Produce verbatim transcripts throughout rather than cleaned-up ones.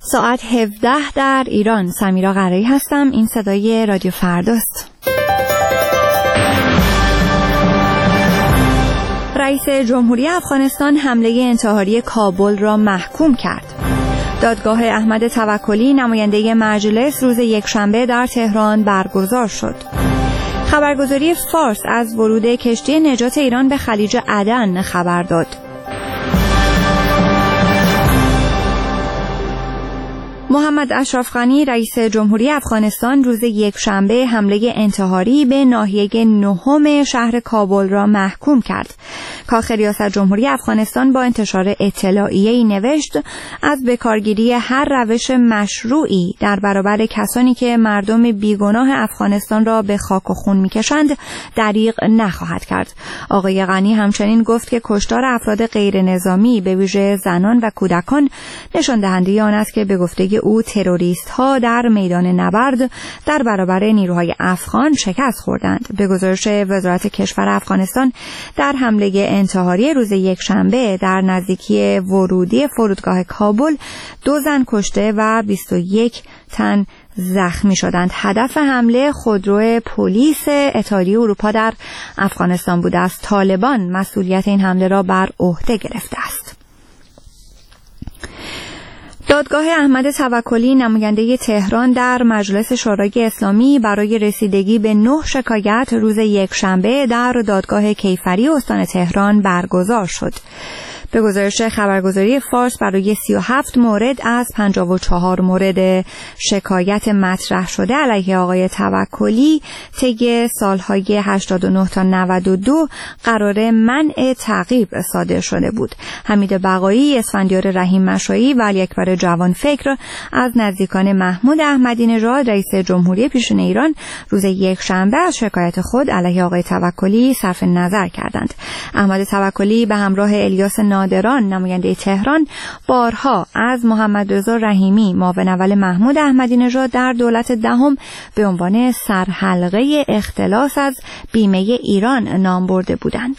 ساعت هفده در ایران. سمیرا قرایی هستم. این صدای رادیو فرداست. رئیس جمهوری افغانستان حمله انتحاری کابل را محکوم کرد. دادگاه احمد توکلی نماینده مجلس روز یکشنبه در تهران برگزار شد. خبرگزاری فارس از ورود کشتی نجات ایران به خلیج عدن خبر داد. محمد اشرف غنی رئیس جمهوری افغانستان روز یکشنبه حمله انتحاری به ناحیه نهم شهر کابل را محکوم کرد. کاخ ریاست جمهوری افغانستان با انتشار اطلاعیه‌ای نوشت از بکارگیری هر روش مشروعی در برابر کسانی که مردم بیگناه افغانستان را به خاک و خون می‌کشند دریغ نخواهد کرد. آقای غنی همچنین گفت که کشتار افراد غیر نظامی به ویژه زنان و کودکان نشان دهنده آن است که به گفته او تروریست ها در میدان نبرد در برابر نیروهای افغان شکست خوردند. به گزارش وزارت کشور افغانستان در حمله انتحاری روز یکشنبه در نزدیکی ورودی فرودگاه کابل دو زن کشته و بیست و یک تن زخمی شدند. هدف حمله خودرو پلیس اتحادیه اروپا در افغانستان بوده است. طالبان مسئولیت این حمله را بر عهده گرفته است. دادگاه احمد توکلی نماینده تهران در مجلس شورای اسلامی برای رسیدگی به نه شکایت روز یکشنبه در دادگاه کیفری استان تهران برگزار شد. به گزارش خبرگزاری فارس برای سی و هفت مورد از پنجاه و چهار مورد شکایت مطرح شده علیه آقای توکلی طی سالهای هشتاد و نه تا نود و دو قرار منع تعقیب صادر شده بود. حمید بقایی، اسفندیار رحیم مشایی و علی اکبر جوانفکر از نزدیکان محمود احمدی نژاد رئیس جمهوری پیشین ایران روز یکشنبه از شکایت خود علیه آقای توکلی صرف نظر کردند. احمد توکلی به همراه الیاس نادران نماینده تهران بارها از محمد رضا رحیمی معاون اول محمود احمدی نژاد در دولت دهم به عنوان سرحلقه اختلاس از بیمه ایران نام برده بودند.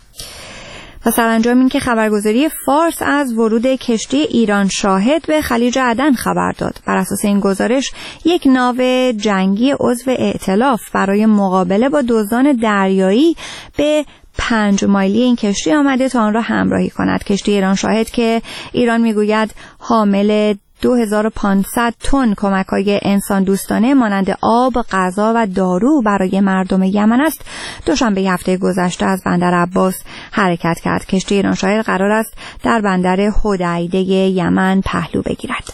و سرانجام این که خبرگزاری فارس از ورود کشتی ایران شاهد به خلیج عدن خبر داد. بر اساس این گزارش یک ناو جنگی عضو ائتلاف برای مقابله با دزدان دریایی به پنج مایلی این کشتی آمده تا آن را همراهی کند. کشتی ایران شاهد که ایران میگوید حامل دو هزار و پانصد تن کمک‌های انسان دوستانه مانند آب، غذا و دارو برای مردم یمن است، دوشنبه هفته گذشته از بندر عباس حرکت کرد. کشتی ایران شاهد قرار است در بندر حدیده یمن پهلو بگیرد.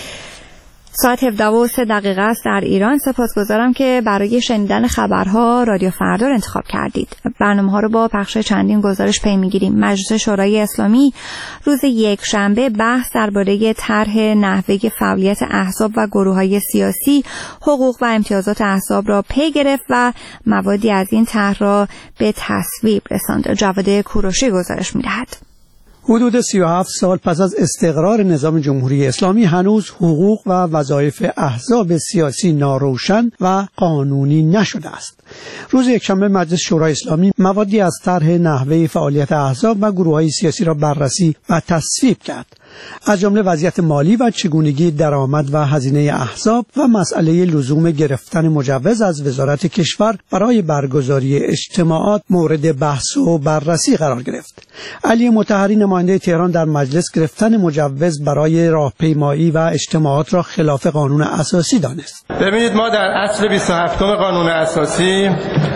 ساعت هفده و سه دقیقه است در ایران. سپاسگزارم که برای شنیدن خبرها رادیو فردا انتخاب کردید. برنامه‌ها رو با پخش چندین گزارش پی می‌گیریم. مجلس شورای اسلامی روز یکشنبه بحث درباره طرح نحوه فعالیت احزاب و گروه‌های سیاسی، حقوق و امتیازات احزاب را پی گرفت و موادی از این طرح را به تصویب رساند. جواد کوروشی گزارش می‌دهد. حدود سی و هفت سال پس از استقرار نظام جمهوری اسلامی هنوز حقوق و وظایف احزاب سیاسی ناروشن و قانونی نشده است. روز یکشنبه مجلس شورای اسلامی موادی از طرح نحوه فعالیت احزاب و گروه‌های سیاسی را بررسی و تصویب کرد. از جمله وضعیت مالی و چگونگی درآمد و هزینه احزاب و مسئله لزوم گرفتن مجوز از وزارت کشور برای برگزاری اجتماعات مورد بحث و بررسی قرار گرفت. علی مطهری نماینده تهران در مجلس گرفتن مجوز برای راهپیمایی و اجتماعات را خلاف قانون اساسی دانست. ببینید، ما در اصل بیست و هفتم قانون اساسی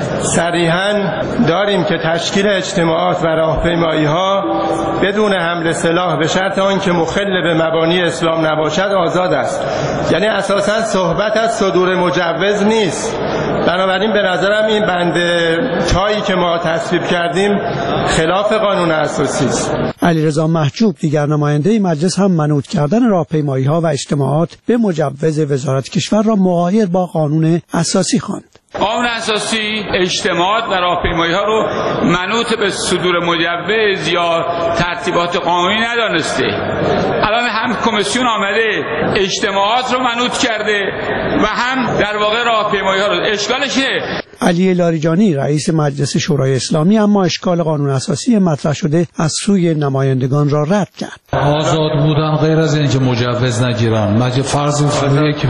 صریحاً داریم که تشکیل اجتماعات و راهپیمایی‌ها بدون حمل سلاح به شرط آنکه مخل به مبانی اسلام نباشد آزاد است. یعنی اساساً صحبت از صدور مجوز نیست. بنابراین به نظرم این بند چایی که ما تصویب کردیم خلاف قانون اساسی است. علیرضا محجوب دیگر نماینده مجلس هم منوط کردن راهپیمایی‌ها و اجتماعات به مجوز وزارت کشور را مغایر با قانون اساسی خواند. قانون اساسی اجتماعات و راهپیمایی‌ها رو منوط به صدور مجوز یا ترتیبات قانونی ندانسته. الان هم کمیسیون آمده اجتماعات رو منوط کرده و هم در واقع راهپیمایی‌ها رو. اشکالشه علی لاریجانی رئیس مجلس شورای اسلامی اما اشکال قانون اساسی مطرح شده از سوی نمایندگان را رد کرد. آزاد بودن غیر از اینکه مجوز نگیرن. مگه فرض یک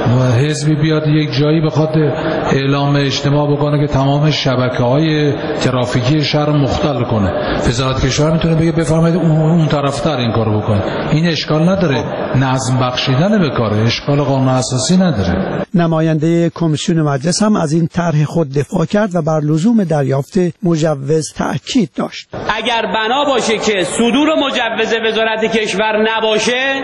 حزبی بیاد یک جایی بخواد اعلام اجتماع بکنه که تمام شبکه‌های ترافیکی شهر مختل کنه، وزارت کشور میتونه بگه بفرمایید اون طرفتر این کارو بکنه. این اشکال نداره، نظم بخشیدن به کاره، اشکال قانون اساسی نداره. نماینده کمیسیون مجلس هم از این طرح خود دفاع کرد و بر لزوم دریافت مجوز تأکید داشت. اگر بنا باشه که صدور مجوز وزارت کشور نباشه،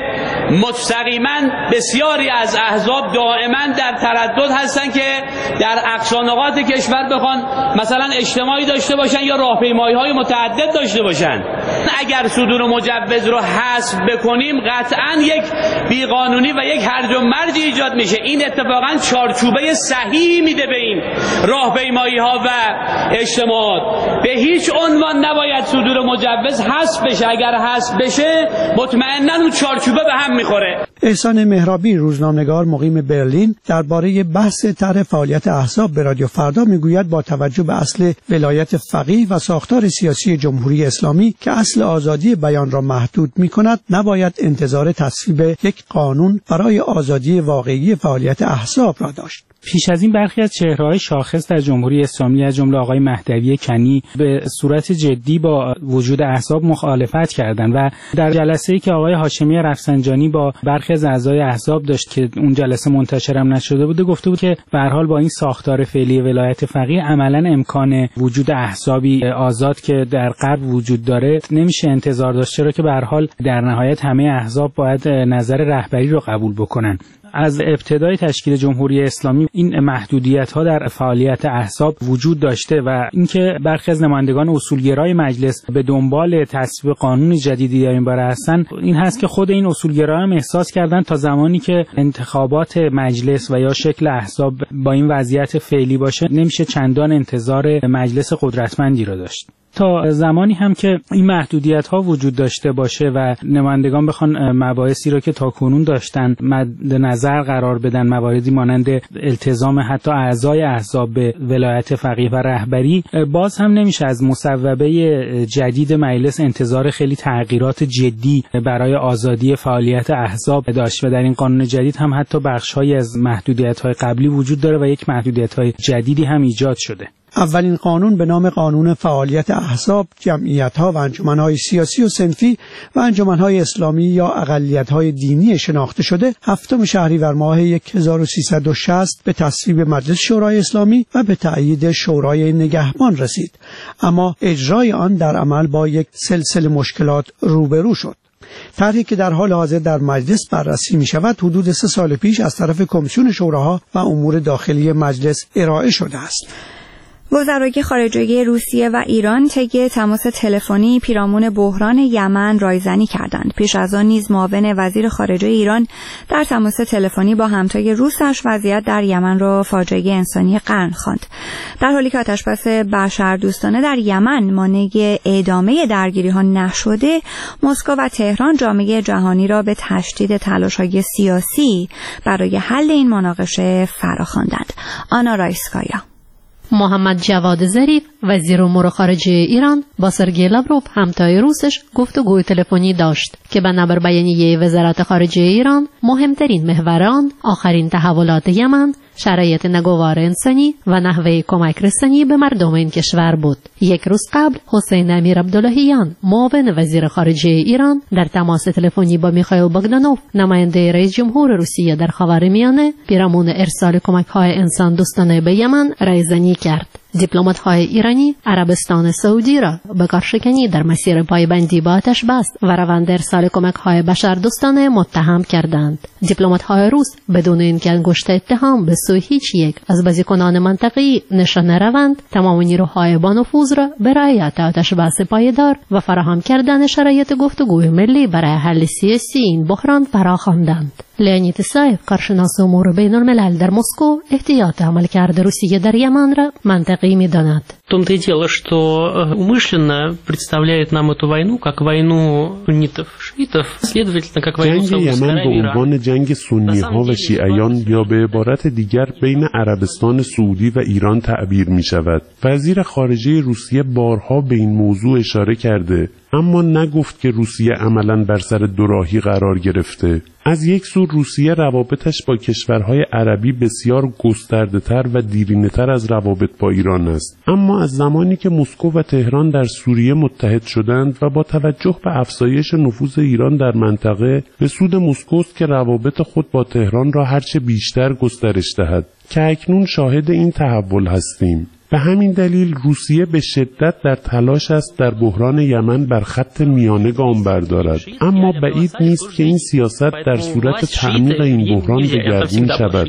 مستقیما بسیاری از احزاب دائما در تردد هستن که در اقصا نقاط کشور بخوان مثلا اجتماعی داشته باشن یا راهپیمایی‌های متعدد داشته باشن. اگر صدور مجوز رو حذف بکنیم قطعا یک بیقانونی و یک هرج و مرج ایجاد میشه. این اتفاقا چارچوبه صحیحی میده به این راهپیمایی‌ها و اجتماعات. به هیچ عنوان نباید صدور مجوز حذف بشه. اگر حذف بشه مطمئنا اون چارچوبه به هم میخوره. احسان مهرابی روزنامه‌نگار مقیم برلین درباره بحث طرح فعالیت احزاب به رادیو فردا میگوید با توجه به اصل ولایت فقیه و ساختار سیاسی جمهوری اسلامی که اصل آزادی بیان را محدود می‌کند، نباید انتظار تصویب یک قانون برای آزادی واقعی فعالیت احزاب را داشت. پیش از این برخی از چهره‌های شاخص در جمهوری اسلامی از جمله آقای مهدوی کنی به صورت جدی با وجود احزاب مخالفت کردند و در جلسه‌ای که آقای هاشمی رفسنجانی با برخی از اعضای احزاب داشت که اون جلسه منتشرم نشده بوده، گفته بود که به هر حال با این ساختار فعلی ولایت فقیه عملاً امکان وجود احزابی آزاد که در غرب وجود داره نمیشه انتظار داشت، چرا که به هر حال در نهایت همه احزاب باید نظر رهبری رو قبول بکنن. از ابتدای تشکیل جمهوری اسلامی این محدودیت‌ها در فعالیت احزاب وجود داشته و اینکه برخی از نمایندگان اصولگرای مجلس به دنبال تصویب قانون جدیدی در این باره هستند، این هست که خود این اصولگرا هم احساس کردن تا زمانی که انتخابات مجلس و یا شکل احزاب با این وضعیت فعلی باشه نمیشه چندان انتظار مجلس قدرتمندی را داشت. تا زمانی هم که این محدودیت ها وجود داشته باشه و نمایندگان بخوان مباحثی رو که تاکنون داشتن مد نظر قرار بدن، مواردی مانند التزام حتی اعضای احزاب به ولایت فقیه و رهبری، باز هم نمیشه از مصوبه جدید مجلس انتظار خیلی تغییرات جدی برای آزادی فعالیت احزاب داشت و در این قانون جدید هم حتی بخش‌هایی از محدودیت‌های قبلی وجود داره و یک محدودیت‌های جدیدی هم ایجاد شده. اولین قانون به نام قانون فعالیت احزاب، جمعیت‌ها و انجمن‌های سیاسی و صنفی و انجمن‌های اسلامی یا اقلیت‌های دینی شناخته شده هفتم شهریور ماه هزار و سیصد و شصت به تصویب مجلس شورای اسلامی و به تأیید شورای نگهبان رسید، اما اجرای آن در عمل با یک سلسله مشکلات روبرو شد. طرحی که در حال حاضر در مجلس بررسی می شود حدود سه سال پیش از طرف کمیسیون شوراها و امور داخلی مجلس ارائه شده است. وزرای خارجه روسیه و ایران طی تماس تلفنی پیرامون بحران یمن رایزنی کردند. پیش از آن نیز معاون وزیر خارجه ایران در تماس تلفنی با همتای روسش وضعیت در یمن را فاجعه انسانی قرن خواند. در حالی که آتشبس بشردوستانه در یمن مانع ادامه درگیری‌ها نشده، مسکو و تهران جامعه جهانی را به تشدید تلاش‌های سیاسی برای حل این مناقشه فراخواندند. آنا رایسکایا. محمد جواد ظریف وزیر امور خارجه ایران با سرگئی لاوروف همتای روسش گفتگوی تلفنی داشت که بنابر بیانیه وزارت خارجه ایران مهمترین محور آن آخرین تحولات یمن، شرایط ناگوار انسانی و نحوه کمک رسانی به مردم این کشور بود. یک روز قبل حسین امیر عبداللهیان معاون وزیر خارجه ایران در تماس تلفنی با میخائیل باگدانوف نماینده رئیس جمهور روسیه در خاورمیانه پیرامون ارسال کمک‌های انسان دوستانه به یمن رایزنی کرد. دیپلمات‌های ایرانی عربستان سعودی را به کارشکنی در مسیر پایبندی با آتش‌بس و روند ارسال کمک‌های بشردوستانه متهم کردند. دیپلمات‌های روس بدون اینکه انگشت اتهام به سوی هیچ یک از بازیکنان منطقه‌ای نشانه روند، تمام نیروهای با نفوذ را به رعایت آتش‌بس پایدار و فراهم کردن شرایط گفتگوی ملی برای حل سیاسی این بحران فراخواندند. لئونید اسایف کارشناس امور بین‌الملل در مسکو احتیاط عملکرد روسیه در یمن را منطقی می‌داند. В том-то и дело, что умышленно представляет нам эту войну как войну суннитов جنگ یمن به عنوان جنگ سنی ها و شیعیان یا به عبارت دیگر بین عربستان سعودی و ایران تعبیر می شود. وزیر خارجه روسیه بارها به این موضوع اشاره کرده، اما نگفت که روسیه عملاً بر سر دوراهی قرار گرفته. از یک سو روسیه روابطش با کشورهای عربی بسیار گسترده‌تر و دیرینه‌تر از روابط با ایران است، اما از زمانی که مسکو و تهران در سوریه متحد شدند و با توجه به افزایش نفوذ ایران در منطقه، به سود مسکو است که روابط خود با تهران را هرچه بیشتر گسترش دهد که اکنون شاهد این تحول هستیم. به همین دلیل روسیه به شدت در تلاش است در بحران یمن بر خط میانه گام بردارد، اما بعید نیست که این سیاست در صورت تعمیق این بحران دگرگون شود.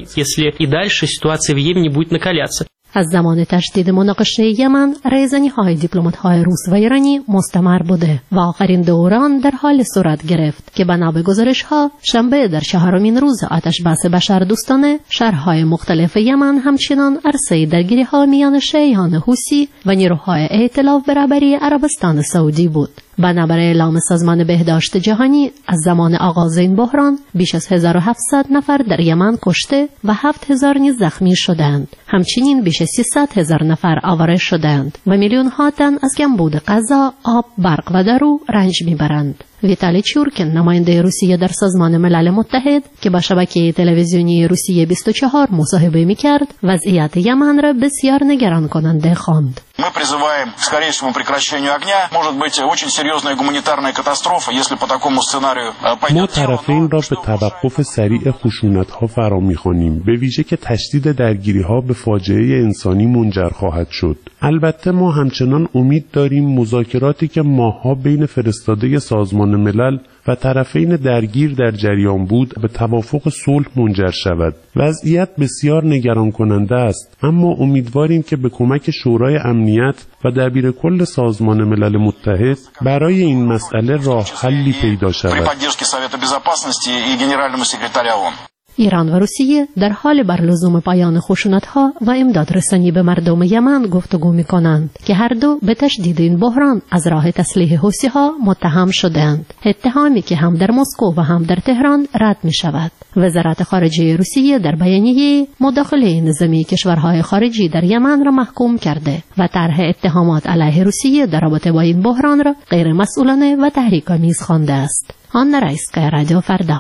از زمان تشدید مناقشه یمن، ریزنی‌های دیپلمات‌های روس و ایرانی مستمر بوده و آخرین دوران در حال صورت گرفت که بنا به گزارش‌ها شنبه در چهارمین روز آتش بس بشردوستانه شهرهای مختلف یمن همچنان عرصه درگیری‌ها میان شیعیان حوثی و نیروهای ائتلاف برابری عربستان سعودی بود. بنابر اعلام سازمان بهداشت جهانی، از زمان آغاز این بحران بیش از هزار و هفتصد نفر در یمن کشته و هفت هزار نیز زخمی شدند. همچنین بیش از سیصد هزار نفر آواره شدند و میلیون ها تن از کمبود غذا، آب، برق و دارو رنج میبرند. ویتالی چورکین، نماینده روسیه در سازمان ملل متحد که با شبکه تلویزیونی روسیه بیست و چهار مصاحبه میکرد، وضعیت یمن را بسیار نگران کننده خواند. Мы призываем к скорейшему прекращению огня. Может быть очень серьезная гуманитарная катастрофа, если по такому сценарию пойдет. ما طرفین را به توقف سریع خشونت‌ها فرا می‌خوانیم، به ویژه که تشدید درگیری‌ها به فاجعه انسانی منجر خواهد شد. البته ما همچنان امید داریم مذاکراتی که ماه‌ها بین فرستاده سازمان ملل و طرفین درگیر در جریان بود به توافق صلح منجر شود. وضعیت بسیار نگران کننده است، اما امیدواریم که به کمک شورای امنیت و دبیر کل سازمان ملل متحد برای این مسئله راه حلی پیدا شود. ایران و روسیه در حال بر لزوم پایان خشونت‌ها و امداد رسانی به مردم یمن گفتگو می‌کنند که هر دو به تشدید این بحران از راه تسلیح حوثی‌ها متهم شدند، اتهامی که هم در مسکو و هم در تهران رد می‌شود. وزارت خارجه روسیه در بیانیه مداخله نظامی کشورهای خارجی در یمن را محکوم کرده و طرح اتهامات علیه روسیه در رابطه با این بحران را غیر مسئولانه و تحریک‌آمیز خوانده است. آن رئیس‌گاه رادیو فردا.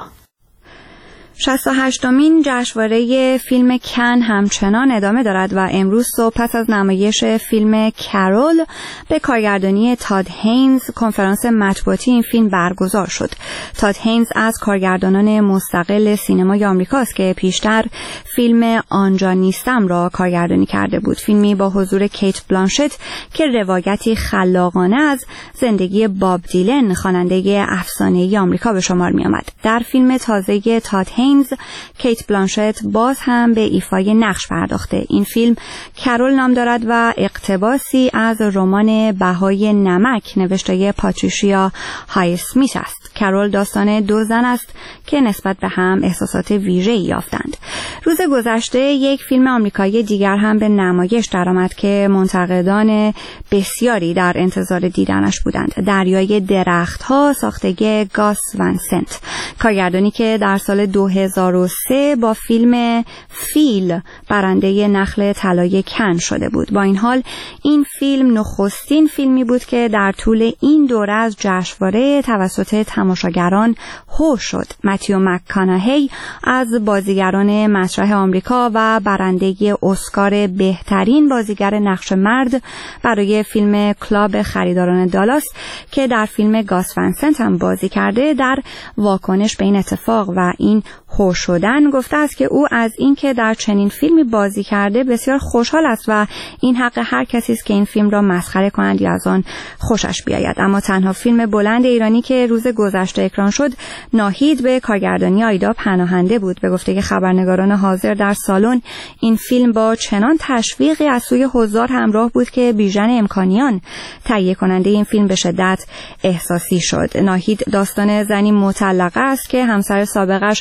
شصت و هشتمین جشنواره فیلم کن همچنان ادامه دارد و امروز صبح پس از نمایش فیلم کرول به کارگردانی تاد هینز کنفرانس مطبوعاتی این فیلم برگزار شد. تاد هینز از کارگردانان مستقل سینمای آمریکاست که پیشتر فیلم آنجا نیستم را کارگردانی کرده بود، فیلمی با حضور کیت بلانشت که روایتی خلاقانه از زندگی باب دیلن خواننده افسانه‌ای آمریکا به شمار می آمد. در فیلم تازه تاد هینز کیت بلانشت باز هم به ایفای نقش پرداخته. این فیلم کرول نام دارد و اقتباسی از رمان بهای نمک نوشته پاتریشیا های اسمیت است. کرول داستان دو زن است که نسبت به هم احساسات ویژه‌ای یافتند. روز گذشته یک فیلم آمریکایی دیگر هم به نمایش درآمد که منتقدان بسیاری در انتظار دیدنش بودند. دریای درخت‌ها ساختگی گاس ون سنت، کارگردانی که در سال دو هزار و سه با فیلم فیل برنده نخل طلای کن شده بود. با این حال این فیلم نخستین فیلمی بود که در طول این دوره از جشنواره توسط تماشاگران هو شد. متیو مک‌کاناهی از بازیگران مطرح آمریکا و برنده اسکار بهترین بازیگر نقش مرد برای فیلم کلاب خریداران دالاس که در فیلم گاس ون سنت هم بازی کرده، در واکنش به این اتفاق و این هو شدن گفته است که او از اینکه در چنین فیلمی بازی کرده بسیار خوشحال است و این حق هر کسی است که این فیلم را مسخره کنند یا از آن خوشش بیاید. اما تنها فیلم بلند ایرانی که روز گذشته اکران شد ناهید به کارگردانی آیدا پناهنده بود. به گفته خبرنگاران حاضر در سالن، این فیلم با چنان تشویقی از سوی حضار همراه بود که بیژن امکانیان تهیه کننده این فیلم به شدت احساسی شد. ناهید داستان زنی مطلقه است که همسر سابقش با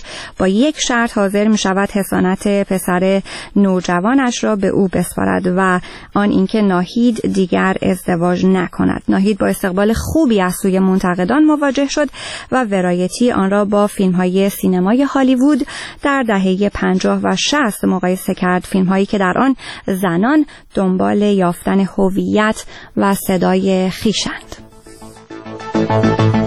با یک شرط حاضر می شود حسانت پسر نوجوانش را به او بسپارد و آن اینکه ناهید دیگر ازدواج نکند. ناهید با استقبال خوبی از سوی منتقدان مواجه شد و ورایتی آن را با فیلم‌های سینمای هالیوود در دهه پنجاه و شصت مقایسه کرد، فیلم‌هایی که در آن زنان دنبال یافتن هویت و صدای خویشند.